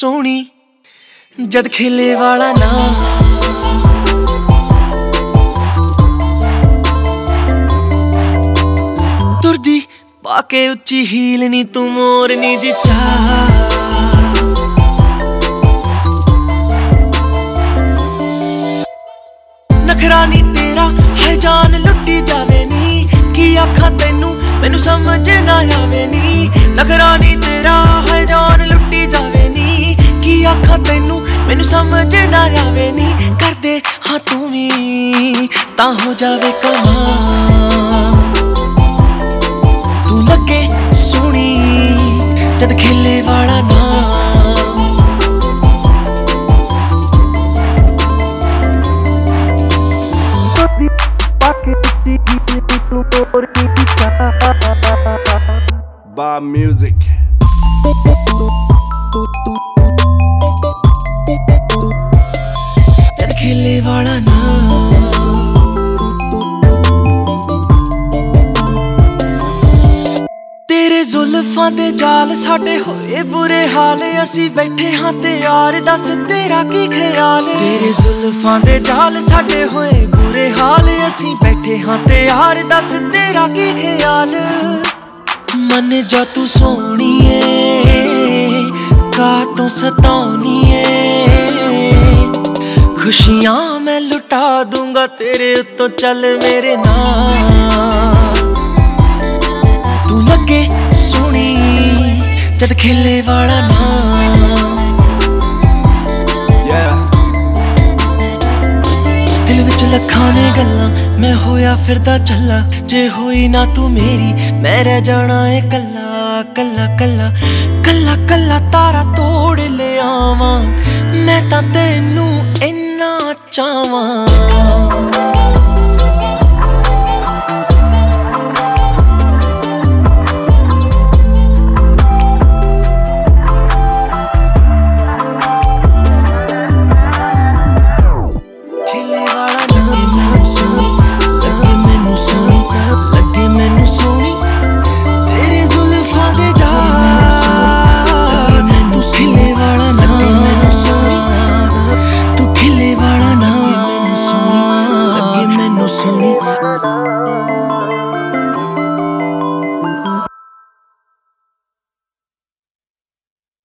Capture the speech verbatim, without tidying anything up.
सोहनी जद खेले वाला ना तुरदी पाके उच्ची हील नी तू मोरनी जी चाह नखरा नी तेरा है जान लुटी जावे नी की आखा तेनू मैनू समझ ना आवे नी नखरा नी तेरा है जान लुटी जावे नी की आखा तेनू मैनू समझ ना आवे नी कर दे हाँ तू भी ता हो जावे कमाल तू लगे सोहनी जद खेले वाला ना Bob Music. जद खेले वाला ना तेरे जुल्फां दे जाल साडे होए बुरे हाल असी बैठे हाँ ते यार दस तेरा की ख्याल तेरे जुल्फां दे जाल साडे होए बुरे हाल असी बैठे हाँ ते यार दस तेरा की ख्याल मन जा तू सोहणीए का तू सताउणीए खुशियां मैं लुटा दूंगा तेरे उत्तों चल मेरे नाल तू लगे सोहनी जद खेले वाला ना दिल विच लखां ने गल्लां मैं होया फिरदा चला जे होई ना तू मेरी मैं रह जाना है कल्ला कल्ला कल्ला कल्ला कल्ला तारा तोड़ ले आवां मैं तां तैनू इन्ना चाहवां।